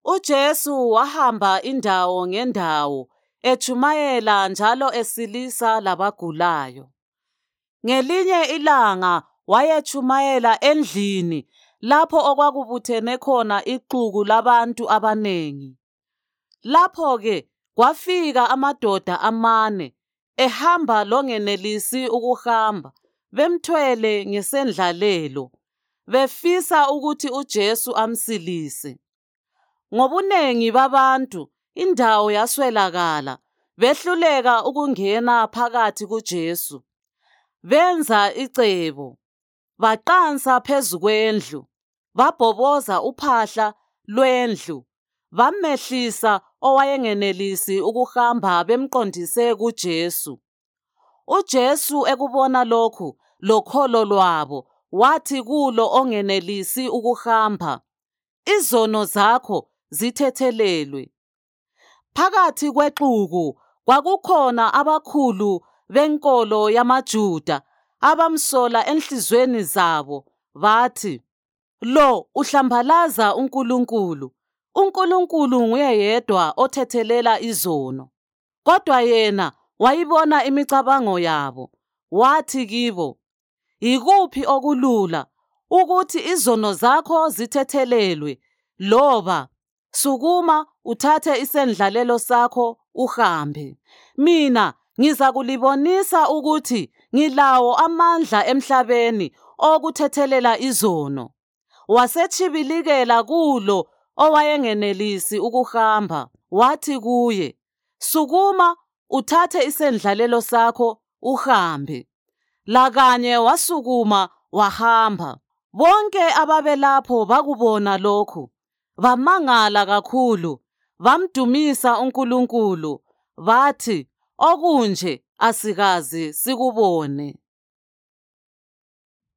UJesu wahamba indawo ngendawo, etshumayela njalo esilisa labagulayo. Ngelinye ilanga wayetshumayela endlini lapho okwakubuthene khona ixuku labantu abanengi. Lapho-ke kwafika amadoda amane, ehamba longenelisi ukuhamba, bemthwele ngesendlalelo, befisa ukuthi uJesu amsilise. Ngobunengi babantu indawo yaswelakala, behluleka ukungena phakathi kuJesu. Benza icebo, baqansa phezu kwendlu, babhoboza uphahla lwendlu, bamehlisa owayengenelisi ukuhamba bemqondise kuJesu. UJesu ekubona lokhu lokholo lwabo, wathi kulo ongenelisi ukuhamba, "Izono zakho zithethelelwe." Phakathi kwexuku kwakukhona abakhulu benkolo yamaJuda abamsola enhliziyweni zabo, bathi, "Lo uhlambalaza uNkulunkulu. uNkulunkulu nguye yedwa othethelela izono." Kodwa yena wayibona imicabango yabo, wathi kibo, "Yikuphi okulula, ukuthi izono zakho zithethelelwe, loba sukuma uthathe isendlalelo sakho uhambe? Mina ngizakulibonisa ukuthi ngilawo amandla emhlabeni okuthethelela izono." Wasetshibilikela kulo owayengenelisi ukuhamba, wathi kuye, "Sukuma uthathe isendlalelo sakho uhambe." Lakanye wasukuma wahamba. Bonke ababelapho bakubona lokhu, bamangala kakhulu, bamdumisa uNkulunkulu, bathi, "Okunje asikaze sikubone."